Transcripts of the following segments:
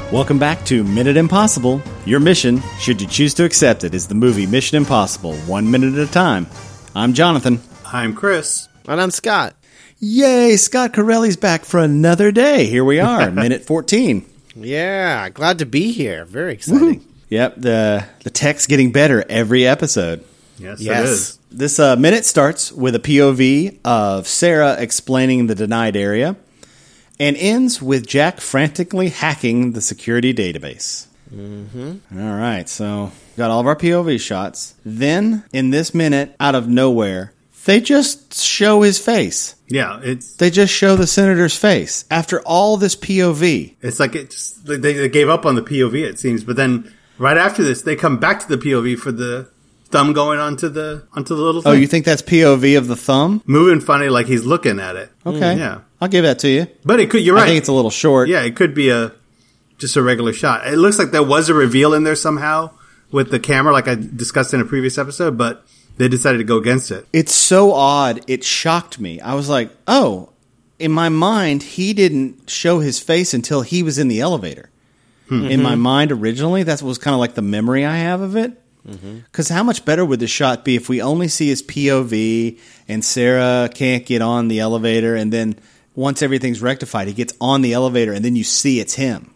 Welcome back to Minute Impossible. Your mission, should you choose to accept it, is the movie Mission Impossible, 1 minute at a time. I'm Jonathan. I'm Chris. And I'm Scott. Yay, Scott Corelli's back for another day. Here we are, minute 14. Yeah, glad to be here. Very exciting. Woo-hoo. Yep, the tech's getting better every episode. Yes, it is. This minute starts with a POV of Sarah explaining the denied area and ends with Jack frantically hacking the security database. Mm-hmm. All right, so got all of our POV shots. Then, in this minute, out of nowhere, they just show his face. Yeah, They just show the senator's face after all this POV. it's like they gave up on the POV, it seems. But then right after this, they come back to the POV for the thumb going onto the little thing. Oh, you think that's POV of the thumb? Moving funny like he's looking at it. Okay. Yeah. I'll give that to you. But it could, you're right. I think it's a little short. Yeah, it could be just a regular shot. It looks like there was a reveal in there somehow with the camera, like I discussed in a previous episode, but they decided to go against it. It's so odd. It shocked me. I was like, oh, in my mind, he didn't show his face until he was in the elevator. In my mind, originally, that was kind of like the memory I have of it. Because how much better would the shot be if we only see his POV and Sarah can't get on the elevator, and then once everything's rectified, he gets on the elevator and then you see it's him.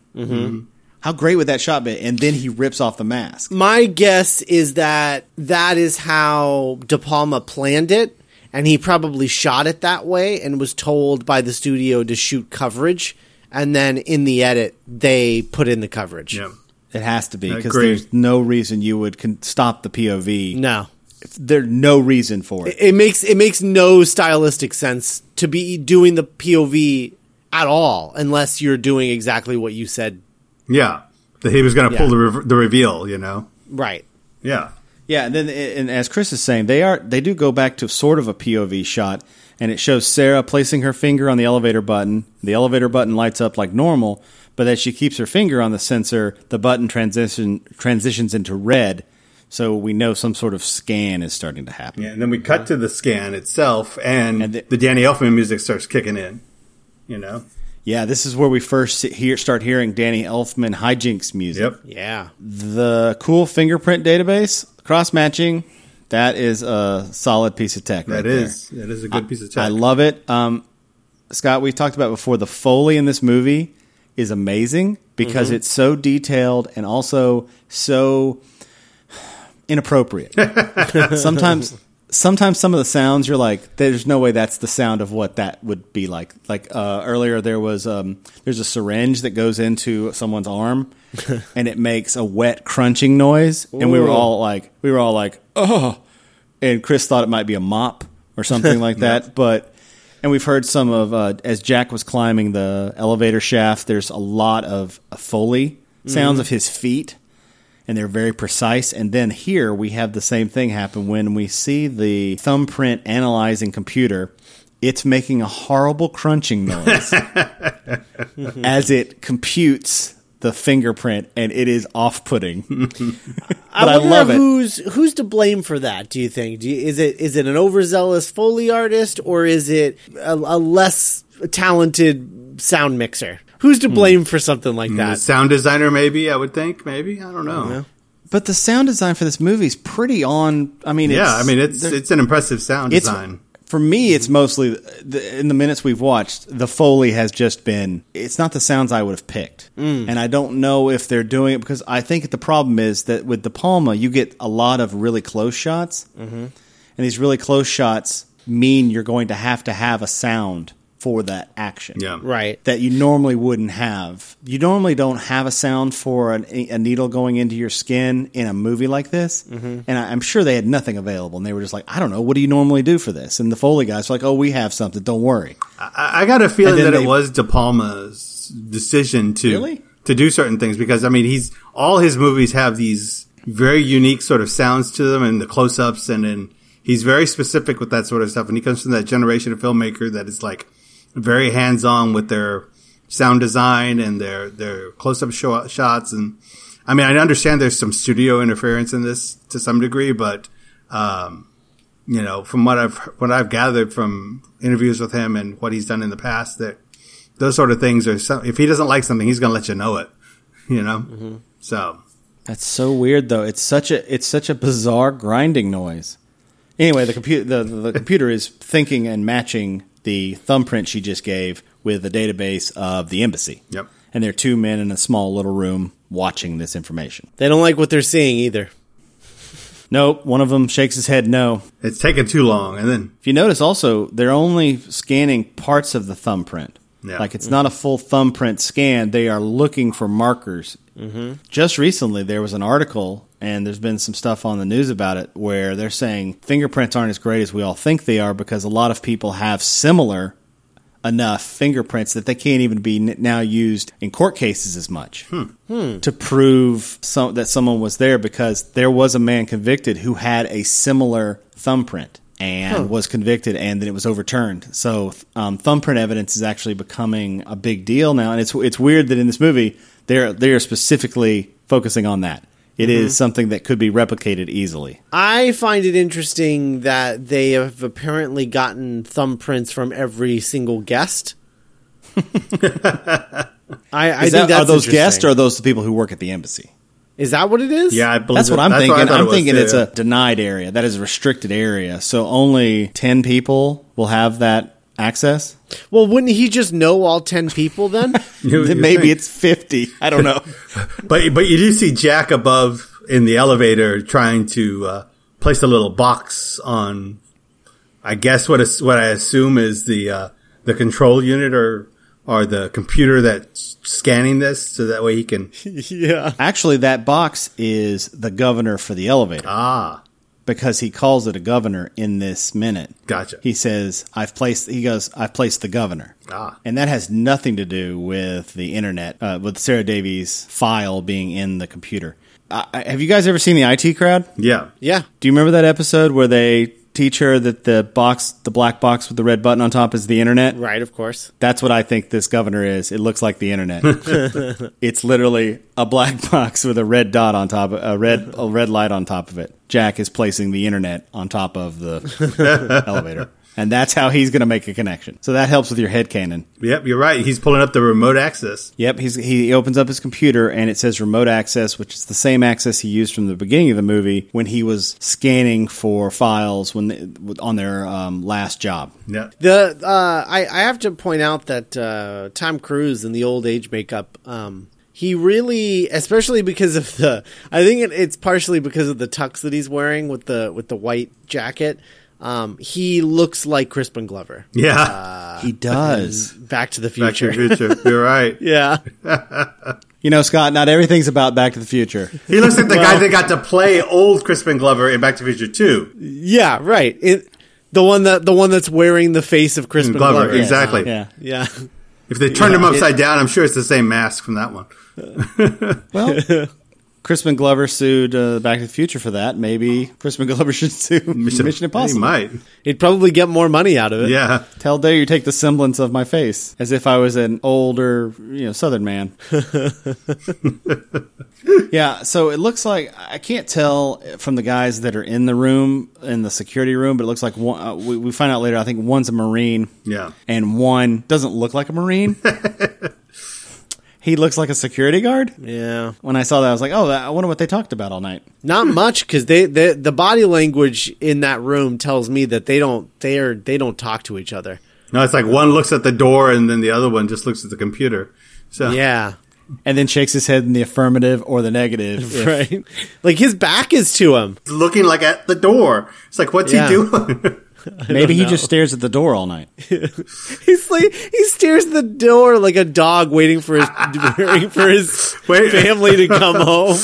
How great would that shot be? And then he rips off the mask. My guess is that is how De Palma planned it, and he probably shot it that way and was told by the studio to shoot coverage, and then in the edit, they put in the coverage. Yeah. It has to be, because Agreed. there's no reason you would stop the POV. No. There's no reason for it. It makes no stylistic sense to be doing the POV at all unless you're doing exactly what you said. Yeah. That he was going to pull the reveal, you know? Right. Yeah. Yeah, and then and as Chris is saying, they do go back to sort of a POV shot, and it shows Sarah placing her finger on the elevator button. The elevator button lights up like normal, but as she keeps her finger on the sensor, the button transitions into red, so we know some sort of scan is starting to happen. Yeah, and then we cut to the scan itself, and the Danny Elfman music starts kicking in, you know? Yeah, this is where we first start hearing Danny Elfman hijinks music. Yep. Yeah. The cool fingerprint database, cross-matching, that is a solid piece of tech right there. That is a good piece of tech. I love it. Scott, we've talked about before, the Foley in this movie is amazing because it's so detailed and also so inappropriate. Sometimes some of the sounds you're like, there's no way that's the sound of what that would be like. Like earlier, there's a syringe that goes into someone's arm, and it makes a wet crunching noise, and we were all like, oh, and Chris thought it might be a mop or something like that, and we've heard some of as Jack was climbing the elevator shaft, there's a lot of Foley sounds of his feet. And they're very precise. And then here we have the same thing happen when we see the thumbprint analyzing computer. It's making a horrible crunching noise as it computes the fingerprint, and it is off-putting. But I love it. Who's to blame for that, do you think? Is it an overzealous Foley artist, or is it a less talented sound mixer? Who's to blame for something like that? The sound designer, maybe, I would think. Maybe. I don't know. But the sound design for this movie is pretty on. I mean, it's an impressive sound design. For me, it's mostly, in the minutes we've watched, the Foley has just been, it's not the sounds I would have picked. And I don't know if they're doing it, because I think the problem is that with De Palma, you get a lot of really close shots. And these really close shots mean you're going to have a sound for that action. Yeah. Right. That you normally wouldn't have. You normally don't have a sound for a needle going into your skin in a movie like this. And I'm sure they had nothing available. And they were just like, I don't know, what do you normally do for this? And the Foley guys were like, oh, we have something, don't worry. I got a feeling that it was De Palma's decision to do certain things, because, I mean, all his movies have these very unique sort of sounds to them, and the close-ups, and he's very specific with that sort of stuff. And he comes from that generation of filmmaker that is like very hands-on with their sound design and their close-up shots. And I mean, I understand there's some studio interference in this to some degree, but you know, from what I've gathered from interviews with him and what he's done in the past, that those sort of things are if he doesn't like something, he's going to let you know it. you know? Mm-hmm. So that's so weird, though. It's such a bizarre grinding noise. Anyway, the computer is thinking and matching the thumbprint she just gave with the database of the embassy. Yep. And there are two men in a small little room watching this information. They don't like what they're seeing either. Nope. One of them shakes his head no. It's taking too long. And then, if you notice also, they're only scanning parts of the thumbprint. Yeah. Like it's not a full thumbprint scan. They are looking for markers. Mm-hmm. Just recently, there was an article, and there's been some stuff on the news about it, where they're saying fingerprints aren't as great as we all think they are because a lot of people have similar enough fingerprints that they can't even be now used in court cases as much to prove that someone was there, because there was a man convicted who had a similar thumbprint and was convicted, and then it was overturned. So thumbprint evidence is actually becoming a big deal now, and it's weird that in this movie they're specifically focusing on that. It is something that could be replicated easily. I find it interesting that they have apparently gotten thumbprints from every single guest. I think that's are those guests or are those the people who work at the embassy? Is that what it is? Yeah, I believe that's what I'm thinking. I'm thinking it's a a denied area. That is a restricted area. So only 10 people will have that access. Well, wouldn't he just know all 10 people then? Maybe it's 50. I don't know. But you do see Jack above in the elevator trying to place a little box on, I guess what I assume is the control unit or the computer that's scanning this, so that way he can. Yeah. Actually, that box is the governor for the elevator. Ah. Because he calls it a governor in this minute. Gotcha. He says, I've placed the governor. Ah. And that has nothing to do with the internet, with Sarah Davies' file being in the computer. Have you guys ever seen the IT Crowd? Yeah. Yeah. Do you remember that episode where they teach her that the black box with the red button on top is the internet? Right, of course. That's what I think this governor is. It looks like the internet. It's literally a black box with a red dot on top, a red light on top of it. Jack is placing the internet on top of the elevator. And that's how he's going to make a connection. So that helps with your headcanon. Yep, you're right. He's pulling up the remote access. Yep, he opens up his computer and it says remote access, which is the same access he used from the beginning of the movie when he was scanning for files on their last job. Yeah. I have to point out that Tom Cruise in the old age makeup, he really, especially because of I think it's partially because of the tux that he's wearing with the white jacket. He looks like Crispin Glover. Yeah. He does. Back to the Future. Back to the Future. You're right. Yeah. You know, Scott, not everything's about Back to the Future. He looks like the guy that got to play old Crispin Glover in Back to the Future 2. Yeah, right. The one that's wearing the face of Crispin Glover. Exactly. Yeah. If they turned him upside down, I'm sure it's the same mask from that one. Well, Crispin Glover sued Back to the Future for that. Maybe Crispin Glover should sue Mission Impossible. He might. He'd probably get more money out of it. Yeah. How dare you take the semblance of my face as if I was an older, Southern man. Yeah, so it looks like, I can't tell from the guys that are in the room, in the security room, but it looks like one, we find out later, I think one's a Marine. Yeah. And one doesn't look like a Marine. He looks like a security guard. Yeah. When I saw that, I was like, "Oh, I wonder what they talked about all night." Not much, because the body language in that room tells me that they don't talk to each other. No, it's like one looks at the door and then the other one just looks at the computer. So yeah, and then shakes his head in the affirmative or the negative. Right. Like his back is to him, looking like at the door. It's like, what's he doing? Maybe he just stares at the door all night. He's like, he stares at the door like a dog waiting for his family to come home.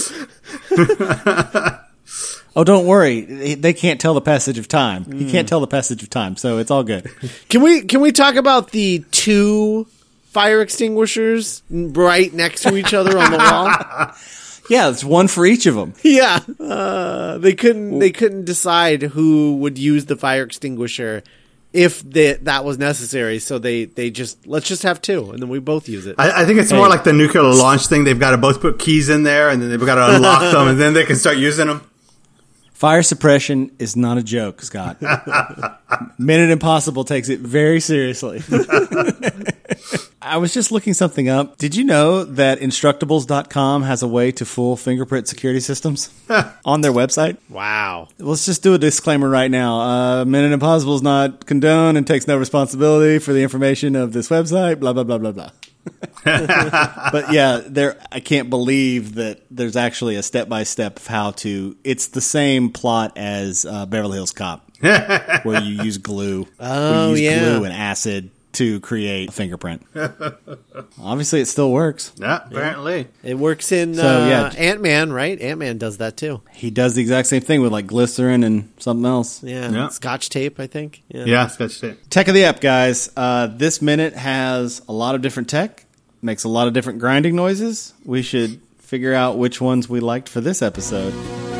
Oh, don't worry. They can't tell the passage of time. He can't tell the passage of time, so it's all good. Can we talk about the two fire extinguishers right next to each other on the wall? Yeah, it's one for each of them. Yeah, they couldn't decide who would use the fire extinguisher if that was necessary. So let's just have two, and then we both use it. I think it's more like the nuclear launch thing. They've got to both put keys in there, and then they've got to unlock them, and then they can start using them. Fire suppression is not a joke, Scott. Minute Impossible takes it very seriously. I was just looking something up. Did you know that Instructables.com has a way to fool fingerprint security systems on their website? Wow. Let's just do a disclaimer right now. Minute Impossible is not condoned and takes no responsibility for the information of this website, blah, blah, blah, blah, blah. But yeah, I can't believe that there's actually a step-by-step of how to... It's the same plot as Beverly Hills Cop, where you use glue. Oh, glue and acid to create a fingerprint. Obviously, it still works. Yeah, apparently. It works in Ant-Man, right? Ant-Man does that too. He does the exact same thing with like glycerin and something else. Yeah. Scotch tape, I think. Yeah, Scotch tape. Tech of the Ep, guys. This minute has a lot of different tech, makes a lot of different grinding noises. We should figure out which ones we liked for this episode.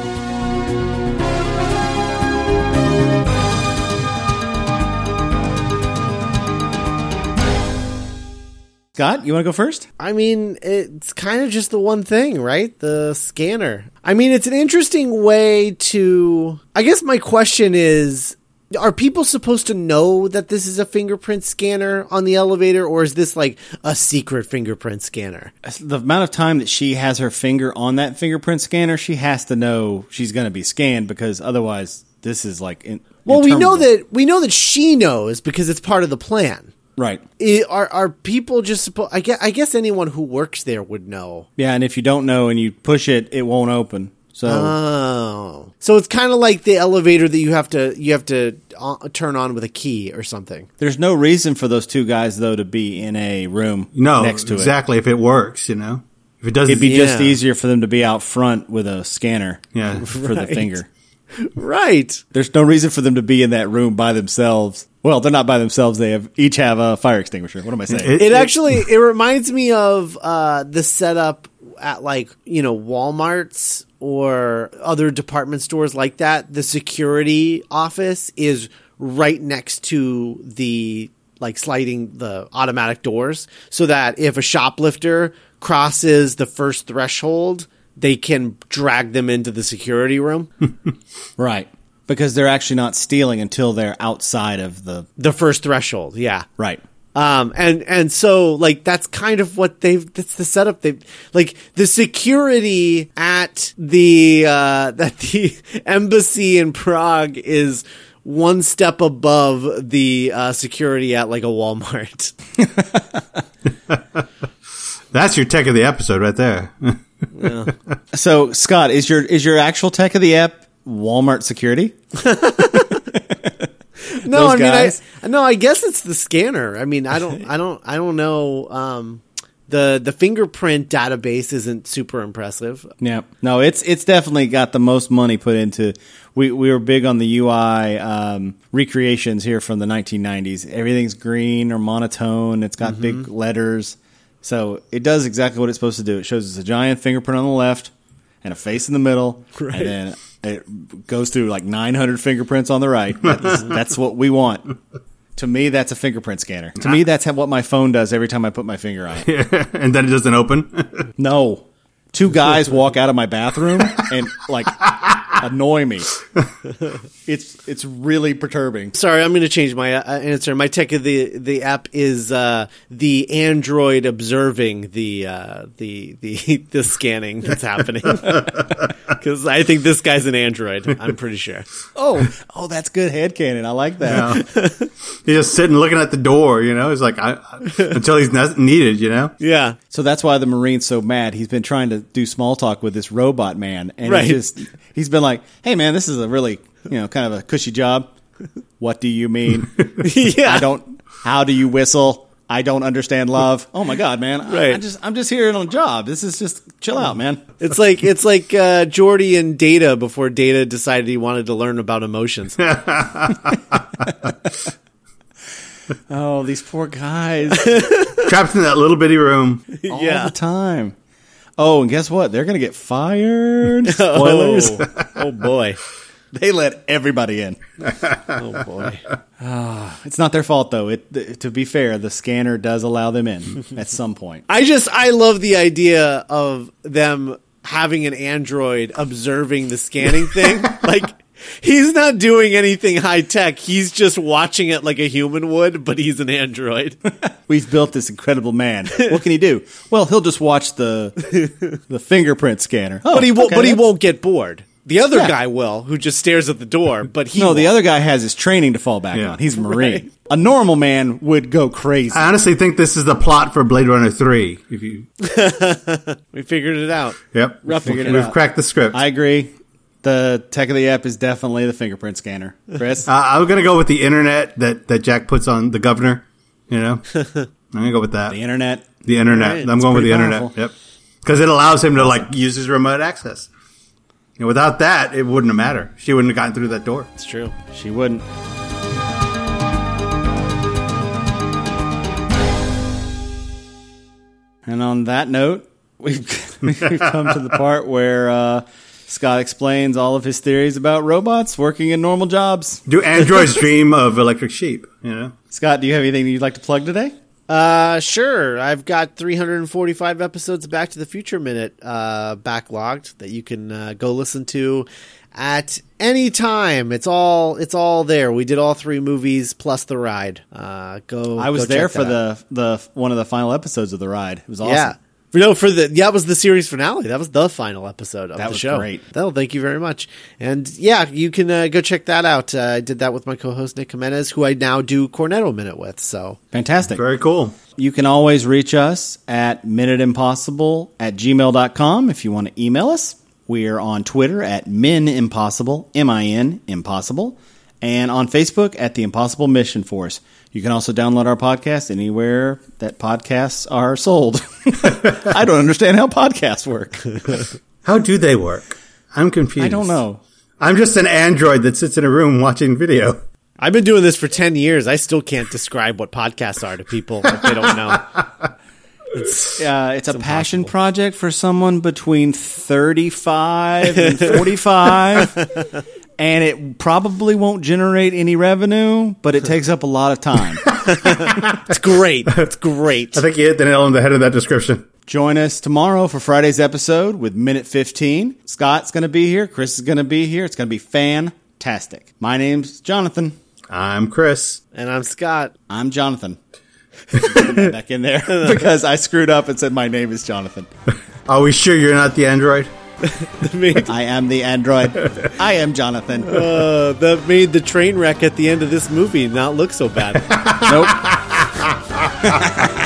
Scott, you want to go first? I mean, it's kind of just the one thing, right? The scanner. I mean, it's an interesting way to... I guess my question is, are people supposed to know that this is a fingerprint scanner on the elevator, or is this like a secret fingerprint scanner? The amount of time that she has her finger on that fingerprint scanner, she has to know she's going to be scanned, because otherwise this is like... Well, we know that she knows because it's part of the plan. Right. Are people just supposed... I guess anyone who works there would know. Yeah, and if you don't know and you push it, it won't open. So it's kind of like the elevator that you have to turn on with a key or something. There's no reason for those two guys, though, to be in a room next to exactly, if it works, If it doesn't... It'd be just easier for them to be out front with a scanner for the finger. Right. There's no reason for them to be in that room by themselves. Well, they're not by themselves. They each have a fire extinguisher. What am I saying? It reminds me of the setup at Walmart's or other department stores like that. The security office is right next to the sliding the automatic doors, so that if a shoplifter crosses the first threshold, they can drag them into the security room. Right. Because they're actually not stealing until they're outside of the first threshold. Yeah. Right. And so that's kind of what that's the setup. The security at the embassy in Prague is one step above the security at a Walmart. That's your tech of the episode right there. Yeah. So, Scott, is your actual tech of the ep Walmart security? No, I guess it's the scanner. I mean, I don't know. The fingerprint database isn't super impressive. Yeah, no, it's definitely got the most money put into. We were big on the UI recreations here from the 1990s. Everything's green or monotone. It's got big letters. So it does exactly what it's supposed to do. It shows us a giant fingerprint on the left and a face in the middle, right. And then it goes through 900 fingerprints on the right. That's what we want. To me, that's a fingerprint scanner. To me, that's what my phone does every time I put my finger on it. And then it doesn't open? No. Two guys walk out of my bathroom and annoy me. It's really perturbing. Sorry, I'm going to change my answer. My tech of the app is the Android observing the scanning that's happening. Because I think this guy's an Android. I'm pretty sure. Oh, that's good headcanon. I like that. Yeah. He's just sitting looking at the door. He's until he's needed. Yeah. So that's why the Marine's so mad. He's been trying to do small talk with this robot man, and he's been like, "Hey man, this is a really kind of a cushy job. What do you mean? Yeah. How do you whistle? I don't understand love. Oh my god, man! Right. I'm just here on a job. This is just chill out, man. It's like Geordi and Data before Data decided he wanted to learn about emotions. Oh, these poor guys trapped in that little bitty room all the time. Oh, and guess what? They're gonna get fired. Spoilers. Oh boy. They let everybody in. Oh boy. It's not their fault though. To be fair, the scanner does allow them in at some point. I love the idea of them having an Android observing the scanning thing. He's not doing anything high tech. He's just watching it like a human would, but he's an android. We've built this incredible man. What can he do? Well, he'll just watch the fingerprint scanner. But he won't. But he won't get bored. The other guy will, who just stares at the door. But he the other guy has his training to fall back on. He's a Marine. Right. A normal man would go crazy. I honestly think this is the plot for Blade Runner 3. If you, we figured it out. Yep, we've cracked the script. I agree. The tech of the app is definitely the fingerprint scanner. Chris? I'm going to go with the internet that Jack puts on the governor. You know? I'm going to go with that. The internet? The internet. Right, I'm going with the internet. Yep. Because it allows him to use his remote access. You know, without that, it wouldn't have mattered. She wouldn't have gotten through that door. It's true. She wouldn't. And on that note, we've come to the part where Scott explains all of his theories about robots working in normal jobs. Do androids dream of electric sheep? You know, Scott, do you have anything you'd like to plug today? Sure. I've got 345 episodes of Back to the Future Minute backlogged that you can go listen to at any time. It's all there. We did all 3 movies plus the ride. I was there for the one of the final episodes of the ride. It was awesome. Yeah. No, that was the series finale. That was the final episode of the show. Great. Oh, thank you very much. And yeah, you can go check that out. I did that with my co-host Nick Jimenez, who I now do Cornetto Minute with. So fantastic. Very cool. You can always reach us at minuteimpossible@gmail.com if you want to email us. We're on Twitter at MinImpossible, MIN Impossible, and on Facebook at The Impossible Mission Force. You can also download our podcast anywhere that podcasts are sold. I don't understand how podcasts work. How do they work? I'm confused. I don't know. I'm just an android that sits in a room watching video. I've been doing this for 10 years. I still can't describe what podcasts are to people if they don't know. It's a passion project for someone between 35 and 45. And it probably won't generate any revenue, but it takes up a lot of time. It's great. It's great. I think you hit the nail on the head of that description. Join us tomorrow for Friday's episode with Minute 15. Scott's going to be here. Chris is going to be here. It's going to be fantastic. My name's Jonathan. I'm Chris. And I'm Scott. I'm Jonathan. Put that back in there because I screwed up and said my name is Jonathan. Are we sure you're not the android? I am the android. I am Jonathan. That made the train wreck at the end of this movie not look so bad. Nope.